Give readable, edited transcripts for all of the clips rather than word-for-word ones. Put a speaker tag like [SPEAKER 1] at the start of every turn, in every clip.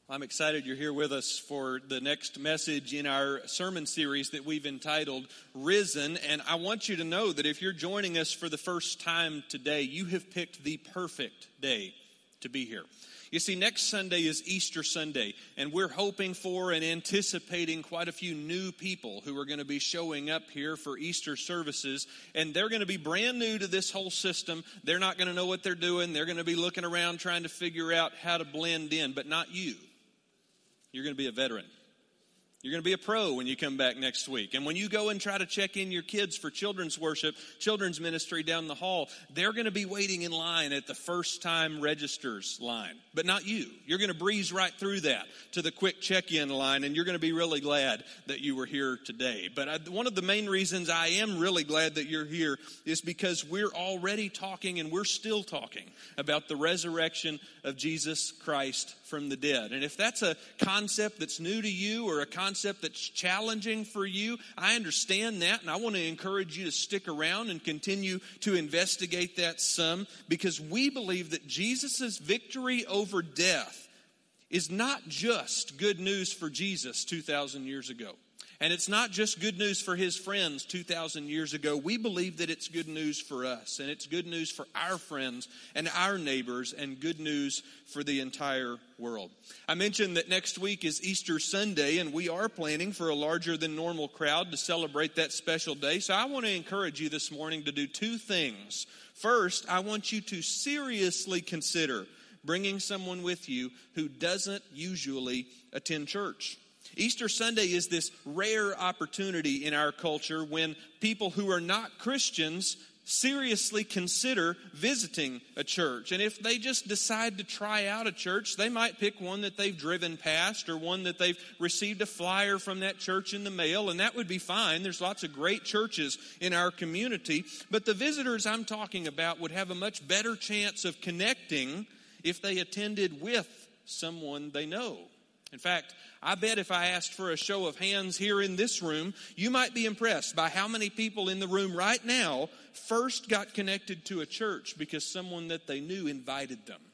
[SPEAKER 1] I'm excited you're here with us for the next message in our sermon series that we've entitled Risen. And I want you to know that if you're joining us for the first time today, you have picked the perfect day to be here. You see, next Sunday is Easter Sunday, and we're hoping for and anticipating quite a few new people who are going to be showing up here for Easter services, and they're going to be brand new to this whole system. They're not going to know what they're doing. They're going to be looking around trying to figure out how to blend in, but not you. You're going to be a veteran. You're going to be a pro when you come back next week. And when you go and try to check in your kids for children's worship, children's ministry down the hall, they're going to be waiting in line at the first time registers line. But not you. You're going to breeze right through that to the quick check-in line, and you're going to be really glad that you were here today. But one of the main reasons I am really glad that you're here is because we're already talking, and we're still talking, about the resurrection of Jesus Christ from the dead. And if that's a concept that's new to you or a concept that's challenging for you, I understand that, and I want to encourage you to stick around and continue to investigate that some, because we believe that Jesus' victory over death is not just good news for Jesus 2,000 years ago. And it's not just good news for his friends 2,000 years ago. We believe that it's good news for us, and it's good news for our friends and our neighbors, and good news for the entire world. I mentioned that next week is Easter Sunday, and we are planning for a larger than normal crowd to celebrate that special day. So I want to encourage you this morning to do two things. First, I want you to seriously consider bringing someone with you who doesn't usually attend church. Easter Sunday is this rare opportunity in our culture when people who are not Christians seriously consider visiting a church. And if they just decide to try out a church, they might pick one that they've driven past or one that they've received a flyer from that church in the mail, and that would be fine. There's lots of great churches in our community. But the visitors I'm talking about would have a much better chance of connecting if they attended with someone they know. In fact, I bet if I asked for a show of hands here in this room, you might be impressed by how many people in the room right now first got connected to a church because someone that they knew invited them.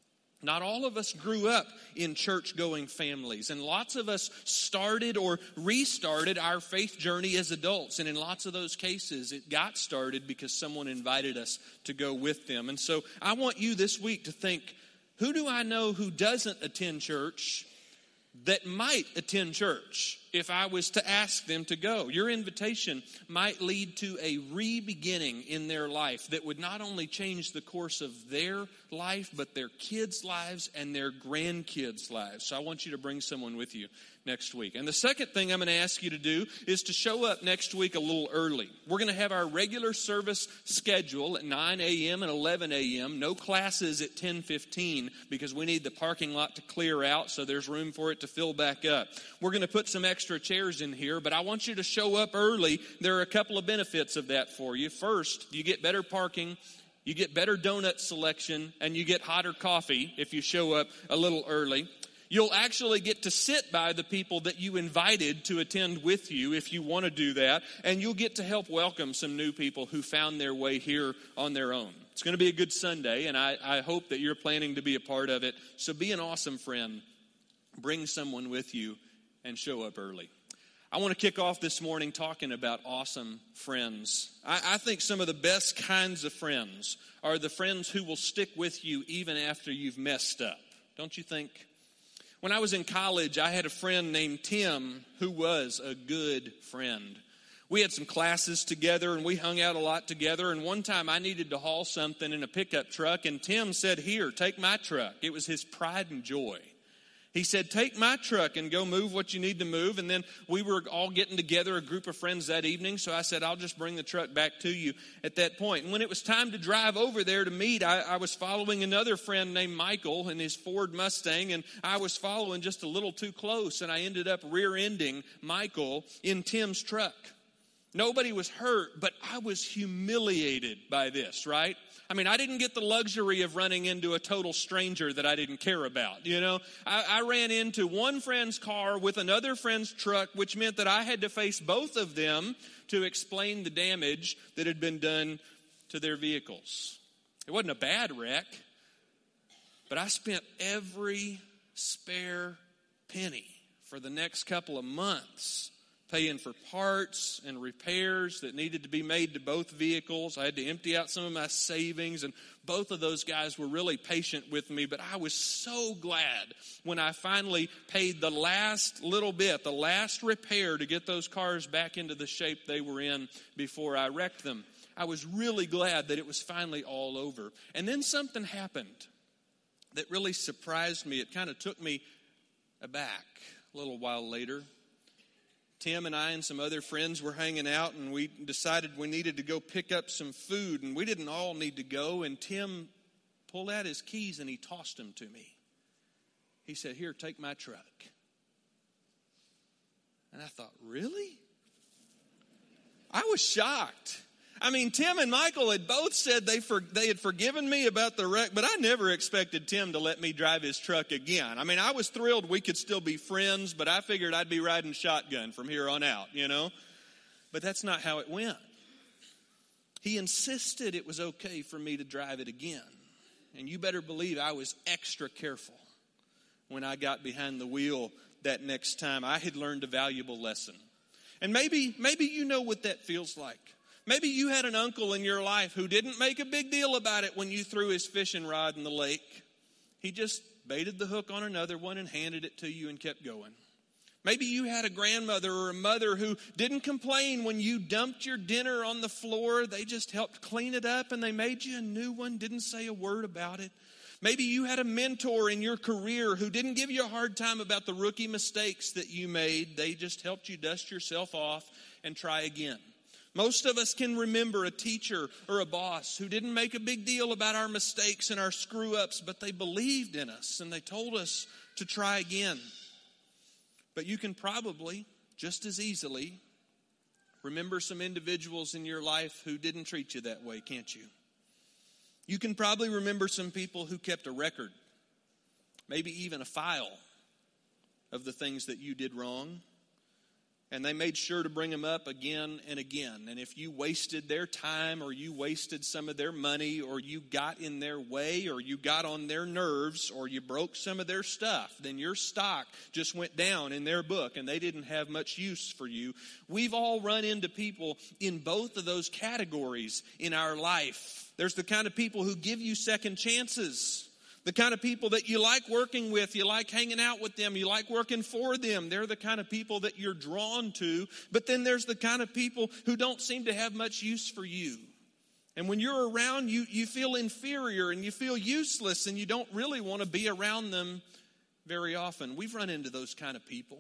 [SPEAKER 1] Not all of us grew up in church-going families, and lots of us started or restarted our faith journey as adults. And in lots of those cases, it got started because someone invited us to go with them. And so I want you this week to think, who do I know who doesn't attend church that might attend church if I was to ask them to go? Your invitation might lead to a re-beginning in their life that would not only change the course of their life, but their kids' lives and their grandkids' lives. So I want you to bring someone with you next week. And the second thing I'm going to ask you to do is to show up next week a little early. We're going to have our regular service schedule at 9 a.m. and 11 a.m. No classes at 10:15 because we need the parking lot to clear out so there's room for it to fill back up. We're going to put some extra chairs in here, but I want you to show up early. There are a couple of benefits of that for you. First, you get better parking, you get better donut selection, and you get hotter coffee if you show up a little early. You'll actually get to sit by the people that you invited to attend with you if you want to do that, and you'll get to help welcome some new people who found their way here on their own. It's going to be a good Sunday, and I hope that you're planning to be a part of it. So be an awesome friend. Bring someone with you and show up early. I want to kick off this morning talking about awesome friends. I think some of the best kinds of friends are the friends who will stick with you even after you've messed up. Don't you think? When I was in college, I had a friend named Tim who was a good friend. We had some classes together and we hung out a lot together. And one time I needed to haul something in a pickup truck, and Tim said, "Here, take my truck." It was his pride and joy. He said, "Take my truck and go move what you need to move." And then we were all getting together, a group of friends that evening. So I said, "I'll just bring the truck back to you at that point." And when it was time to drive over there to meet, I was following another friend named Michael in his Ford Mustang. And I was following just a little too close. And I ended up rear-ending Michael in Tim's truck. Nobody was hurt, but I was humiliated by this, right? I mean, I didn't get the luxury of running into a total stranger that I didn't care about, you know. I ran into one friend's car with another friend's truck, which meant that I had to face both of them to explain the damage that had been done to their vehicles. It wasn't a bad wreck, but I spent every spare penny for the next couple of months, paying for parts and repairs that needed to be made to both vehicles. I had to empty out some of my savings, and both of those guys were really patient with me. But I was so glad when I finally paid the last little bit, the last repair to get those cars back into the shape they were in before I wrecked them. I was really glad that it was finally all over. And then something happened that really surprised me. It kind of took me aback a little while later. Tim and I and some other friends were hanging out, and we decided we needed to go pick up some food, and we didn't all need to go. And Tim pulled out his keys and he tossed them to me. He said, "Here, take my truck." And I thought, really? I was shocked. I mean, Tim and Michael had both said they had forgiven me about the wreck, but I never expected Tim to let me drive his truck again. I mean, I was thrilled we could still be friends, but I figured I'd be riding shotgun from here on out, you know. But that's not how it went. He insisted it was okay for me to drive it again. And you better believe I was extra careful when I got behind the wheel that next time. I had learned a valuable lesson. And maybe you know what that feels like. Maybe you had an uncle in your life who didn't make a big deal about it when you threw his fishing rod in the lake. He just baited the hook on another one and handed it to you and kept going. Maybe you had a grandmother or a mother who didn't complain when you dumped your dinner on the floor. They just helped clean it up and they made you a new one, didn't say a word about it. Maybe you had a mentor in your career who didn't give you a hard time about the rookie mistakes that you made. They just helped you dust yourself off and try again. Most of us can remember a teacher or a boss who didn't make a big deal about our mistakes and our screw-ups, but they believed in us and they told us to try again. But you can probably, just as easily, remember some individuals in your life who didn't treat you that way, can't you? You can probably remember some people who kept a record, maybe even a file of the things that you did wrong. And they made sure to bring them up again and again. And if you wasted their time or you wasted some of their money or you got in their way or you got on their nerves or you broke some of their stuff, then your stock just went down in their book and they didn't have much use for you. We've all run into people in both of those categories in our life. There's the kind of people who give you second chances. The kind of people that you like working with, you like hanging out with them, you like working for them. They're the kind of people that you're drawn to. But then there's the kind of people who don't seem to have much use for you. And when you're around, you feel inferior and you feel useless and you don't really want to be around them very often. We've run into those kind of people.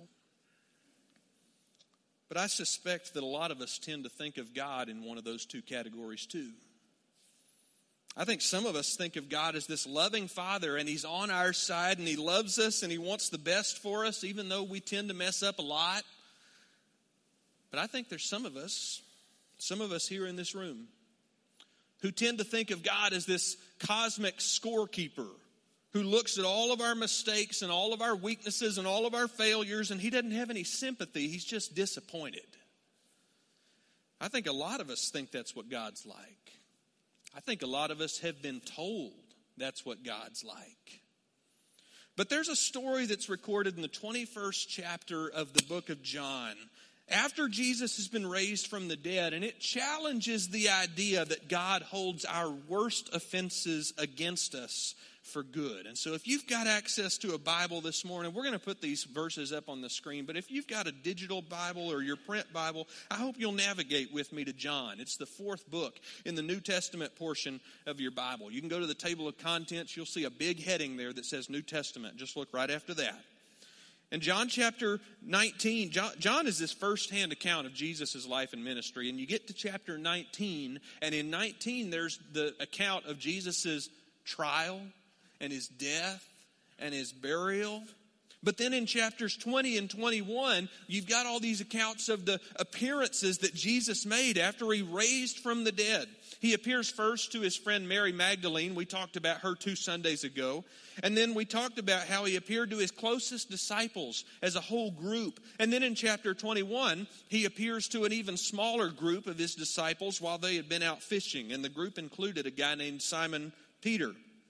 [SPEAKER 1] But I suspect that a lot of us tend to think of God in one of those two categories too. I think some of us think of God as this loving Father, and He's on our side, and He loves us, and He wants the best for us, even though we tend to mess up a lot. But I think there's some of us here in this room, who tend to think of God as this cosmic scorekeeper who looks at all of our mistakes and all of our weaknesses and all of our failures, and He doesn't have any sympathy. He's just disappointed. I think a lot of us think that's what God's like. I think a lot of us have been told that's what God's like. But there's a story that's recorded in the 21st chapter of the book of John, after Jesus has been raised from the dead, and it challenges the idea that God holds our worst offenses against us for good. And so if you've got access to a Bible this morning, we're going to put these verses up on the screen, but if you've got a digital Bible or your print Bible, I hope you'll navigate with me to John. It's the fourth book in the New Testament portion of your Bible. You can go to the table of contents. You'll see a big heading there that says New Testament. Just look right after that. In John chapter 19, John is this firsthand account of Jesus' life and ministry. And you get to chapter 19, and in 19 there's the account of Jesus' trial and His death and His burial. But then in chapters 20 and 21, you've got all these accounts of the appearances that Jesus made after He raised from the dead. He appears first to His friend Mary Magdalene. We talked about her 2 Sundays ago. And then we talked about how He appeared to His closest disciples as a whole group. And then in chapter 21, He appears to an even smaller group of His disciples while they had been out fishing. And the group included a guy named Simon Peter.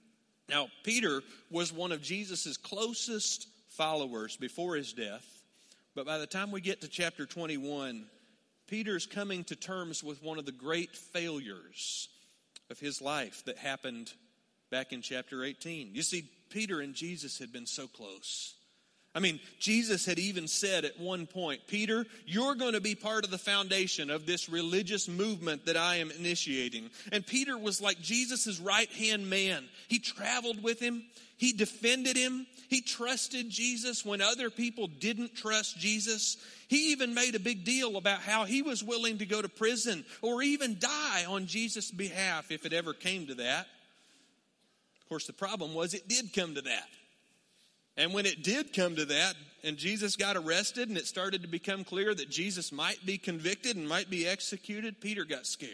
[SPEAKER 1] Now, Peter was one of Jesus' closest followers before his death. But by the time we get to chapter 21, Peter's coming to terms with one of the great failures of his life that happened back in chapter 18. You see, Peter and Jesus had been so close. I mean, Jesus had even said at one point, Peter, you're going to be part of the foundation of this religious movement that I am initiating. And Peter was like Jesus' right-hand man. He traveled with him. He defended him. He trusted Jesus when other people didn't trust Jesus. He even made a big deal about how he was willing to go to prison or even die on Jesus' behalf if it ever came to that. Of course, the problem was it did come to that. And when it did come to that, and Jesus got arrested, and it started to become clear that Jesus might be convicted and might be executed, Peter got scared.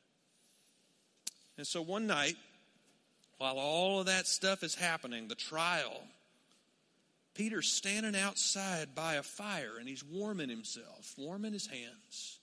[SPEAKER 1] And so one night, while all of that stuff is happening, the trial, Peter's standing outside by a fire, and he's warming himself, warming his hands.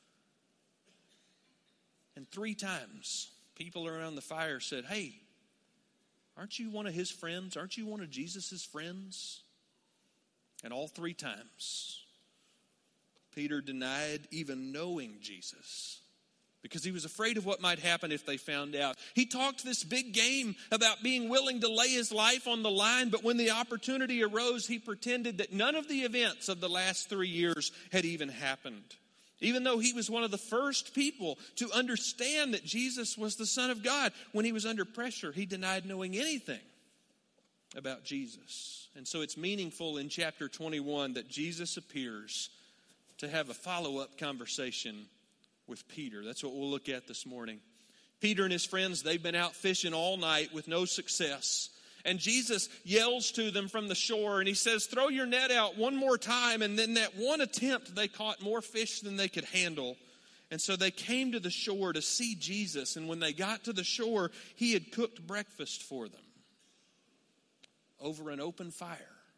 [SPEAKER 1] And 3 times, people around the fire said, hey, aren't you one of his friends? Aren't you one of Jesus' friends? And all 3 times, Peter denied even knowing Jesus because he was afraid of what might happen if they found out. He talked this big game about being willing to lay his life on the line, but when the opportunity arose, he pretended that none of the events of the last 3 years had even happened. Even though he was one of the first people to understand that Jesus was the Son of God, when he was under pressure, he denied knowing anything about Jesus. And so it's meaningful in chapter 21 that Jesus appears to have a follow-up conversation with Peter. That's what we'll look at this morning. Peter and his friends, they've been out fishing all night with no success. And Jesus yells to them from the shore and he says, throw your net out one more time. And then that one attempt, they caught more fish than they could handle. And so they came to the shore to see Jesus. And when they got to the shore, he had cooked breakfast for them over an open fire.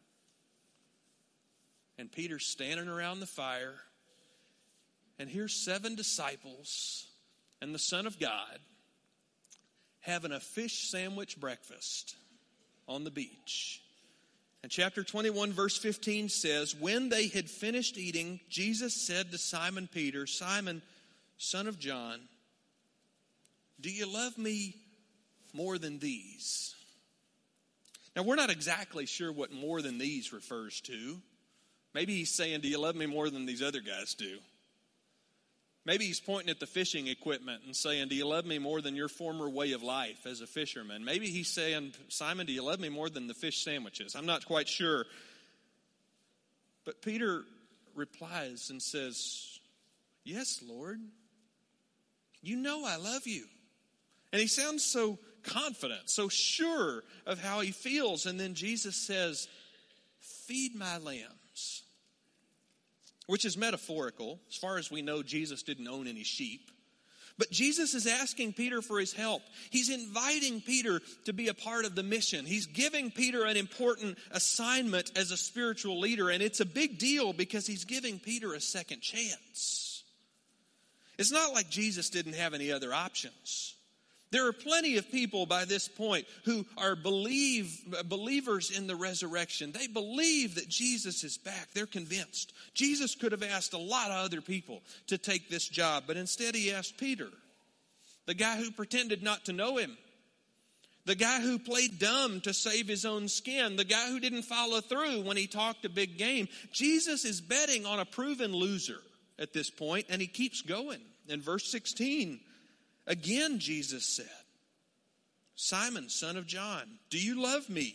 [SPEAKER 1] And Peter's standing around the fire. And here's 7 disciples and the Son of God having a fish sandwich breakfast on the beach. And chapter 21 verse 15 says, when they had finished eating, Jesus said to Simon Peter, Simon, son of John, do you love me more than these? Now we're not exactly sure what more than these refers to. Maybe he's saying, do you love me more than these other guys do? Maybe he's pointing at the fishing equipment and saying, do you love me more than your former way of life as a fisherman? Maybe he's saying, Simon, do you love me more than the fish sandwiches? I'm not quite sure. But Peter replies and says, yes, Lord. You know I love you. And he sounds so confident, so sure of how he feels. And then Jesus says, feed my lambs. Which is metaphorical. As far as we know, Jesus didn't own any sheep. But Jesus is asking Peter for his help. He's inviting Peter to be a part of the mission. He's giving Peter an important assignment as a spiritual leader. And it's a big deal because he's giving Peter a second chance. It's not like Jesus didn't have any other options. There are plenty of people by this point who are believers in the resurrection. They believe that Jesus is back. They're convinced. Jesus could have asked a lot of other people to take this job, but instead he asked Peter, the guy who pretended not to know him, the guy who played dumb to save his own skin, the guy who didn't follow through when he talked a big game. Jesus is betting on a proven loser at this point, and he keeps going. In verse 16, again, Jesus said, Simon, son of John, do you love me?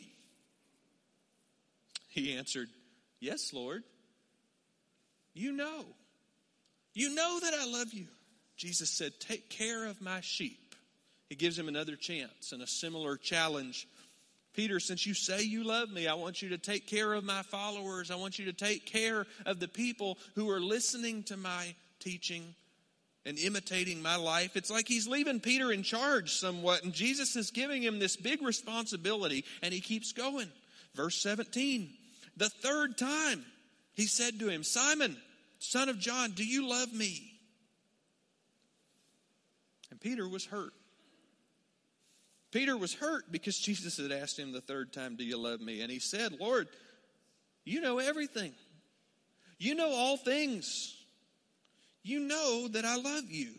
[SPEAKER 1] He answered, yes, Lord. You know that I love you. Jesus said, take care of my sheep. He gives him another chance and a similar challenge. Peter, since you say you love me, I want you to take care of my followers. I want you to take care of the people who are listening to my teaching and imitating my life. It's like he's leaving Peter in charge somewhat, and Jesus is giving him this big responsibility, and he keeps going. Verse 17, the 3rd time he said to him, Simon, son of John, do you love me? And Peter was hurt. Peter was hurt because Jesus had asked him the third time, do you love me? And he said, Lord, you know everything. You know all things. You know that I love you.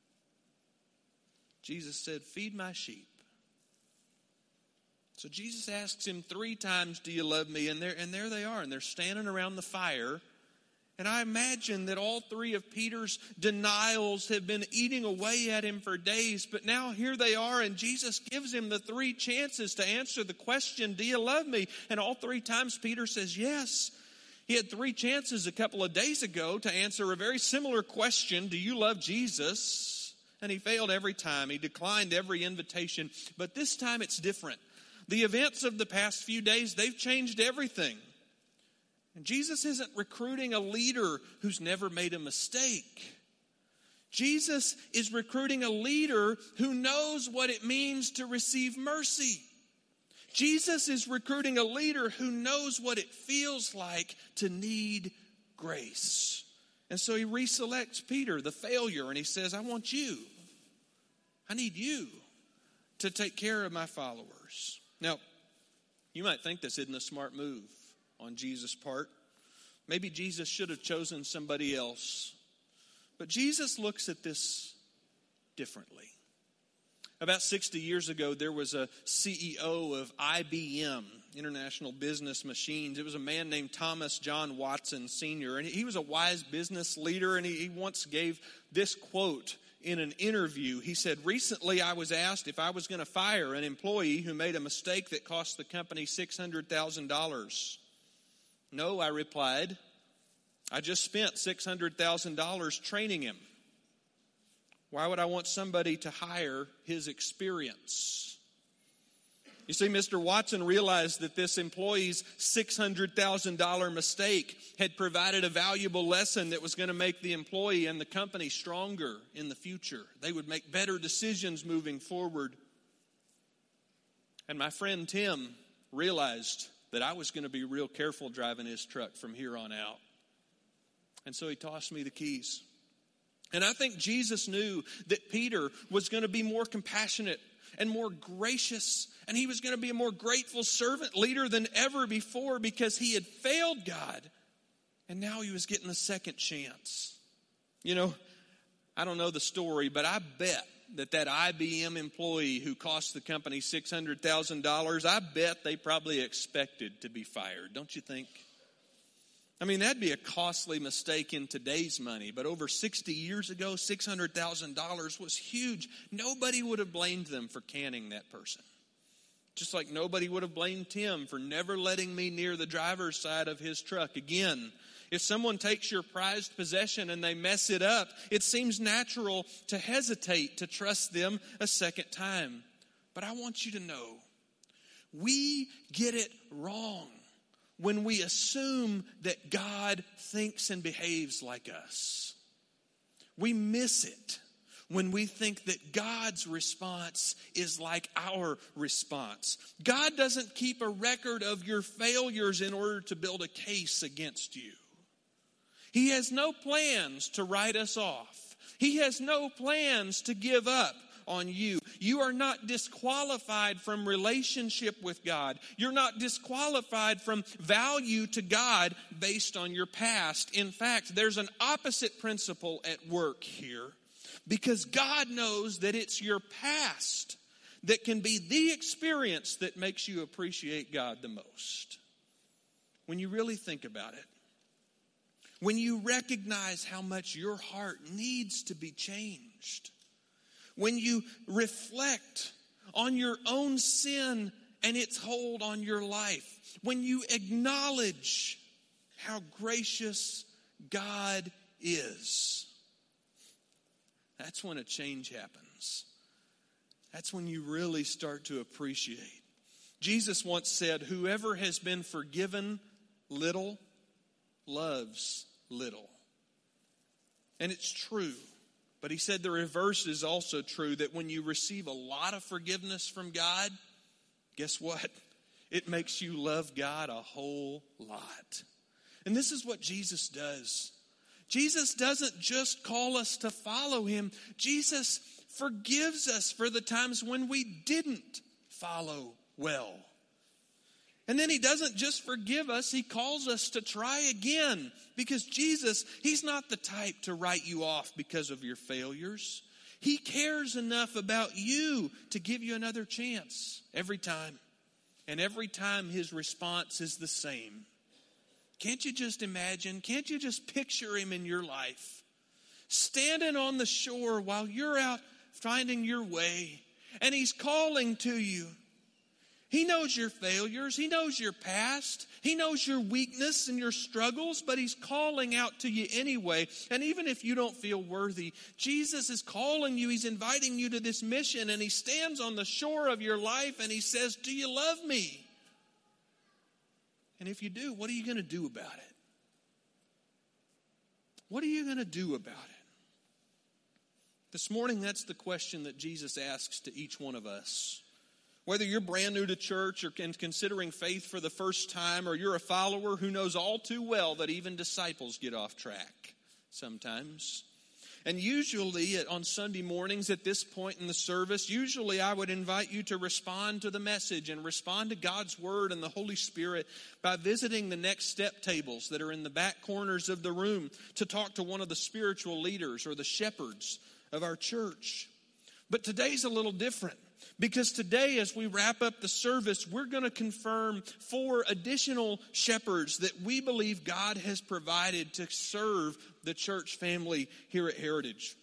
[SPEAKER 1] Jesus said, feed my sheep. So Jesus asks him 3 times, do you love me? And there they are, and they're standing around the fire. And I imagine that all 3 of Peter's denials have been eating away at him for days. But now here they are, and Jesus gives him the 3 chances to answer the question, do you love me? And all 3 times Peter says yes. He had 3 chances a couple of days ago to answer a very similar question, do you love Jesus? And he failed every time. He declined every invitation. But this time it's different. The events of the past few days, they've changed everything. And Jesus isn't recruiting a leader who's never made a mistake. Jesus is recruiting a leader who knows what it means to receive mercy. Jesus is recruiting a leader who knows what it feels like to need grace. And so he reselects Peter, the failure, and he says, I want you. I need you to take care of my followers. Now, you might think this isn't a smart move on Jesus' part. Maybe Jesus should have chosen somebody else. But Jesus looks at this differently. About 60 years ago, there was a CEO of IBM, International Business Machines. It was a man named Thomas John Watson Sr., and he was a wise business leader, and he once gave this quote in an interview. He said, recently I was asked if I was going to fire an employee who made a mistake that cost the company $600,000. No, I replied, I just spent $600,000 training him. Why would I want somebody to hire his experience? You see, Mr. Watson realized that this employee's $600,000 mistake had provided a valuable lesson that was going to make the employee and the company stronger in the future. They would make better decisions moving forward. And my friend Tim realized that I was going to be real careful driving his truck from here on out. And so he tossed me the keys. And I think Jesus knew that Peter was going to be more compassionate and more gracious, and he was going to be a more grateful servant leader than ever before because he had failed God, and now he was getting a second chance. You know, I don't know the story, but I bet that IBM employee who cost the company $600,000, I bet they probably expected to be fired, don't you think? I mean, that'd be a costly mistake in today's money, but over 60 years ago, $600,000 was huge. Nobody would have blamed them for canning that person. Just like nobody would have blamed Tim for never letting me near the driver's side of his truck. Again, if someone takes your prized possession and they mess it up, it seems natural to hesitate to trust them a second time. But I want you to know, we get it wrong when we assume that God thinks and behaves like us. We miss it when we think that God's response is like our response. God doesn't keep a record of your failures in order to build a case against you. He has no plans to write us off. He has no plans to give up on you. You are not disqualified from relationship with God. You're not disqualified from value to God based on your past. In fact, there's an opposite principle at work here, because God knows that it's your past that can be the experience that makes you appreciate God the most. When you really think about it, when you recognize how much your heart needs to be changed, when you reflect on your own sin and its hold on your life, when you acknowledge how gracious God is, that's when a change happens. That's when you really start to appreciate. Jesus once said, whoever has been forgiven little loves little. And it's true. But he said the reverse is also true, that when you receive a lot of forgiveness from God, guess what? It makes you love God a whole lot. And this is what Jesus does. Jesus doesn't just call us to follow him. Jesus forgives us for the times when we didn't follow well. And then he doesn't just forgive us, he calls us to try again. Because Jesus, he's not the type to write you off because of your failures. He cares enough about you to give you another chance every time. And every time his response is the same. Can't you just imagine? Can't you just picture him in your life? Standing on the shore while you're out finding your way. And he's calling to you. He knows your failures. He knows your past. He knows your weakness and your struggles, but he's calling out to you anyway. And even if you don't feel worthy, Jesus is calling you. He's inviting you to this mission, and he stands on the shore of your life and he says, do you love me? And if you do, what are you going to do about it? What are you going to do about it? This morning, that's the question that Jesus asks to each one of us. Whether you're brand new to church or considering faith for the first time, or you're a follower who knows all too well that even disciples get off track sometimes. And usually on Sunday mornings at this point in the service, usually I would invite you to respond to the message and respond to God's Word and the Holy Spirit by visiting the next step tables that are in the back corners of the room to talk to one of the spiritual leaders or the shepherds of our church. But today's a little different. Because today, as we wrap up the service, we're going to confirm 4 additional shepherds that we believe God has provided to serve the church family here at Heritage.